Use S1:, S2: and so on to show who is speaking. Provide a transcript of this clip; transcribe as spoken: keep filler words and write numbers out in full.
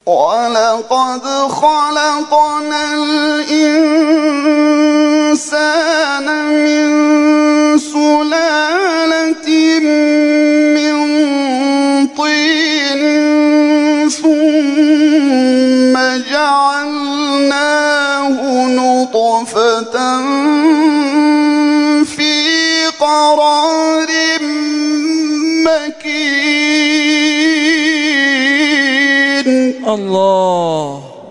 S1: ولقد خلقنا الإنسان من سلالة من طين ثم جعلناه نطفة في قرار مكين.
S2: الله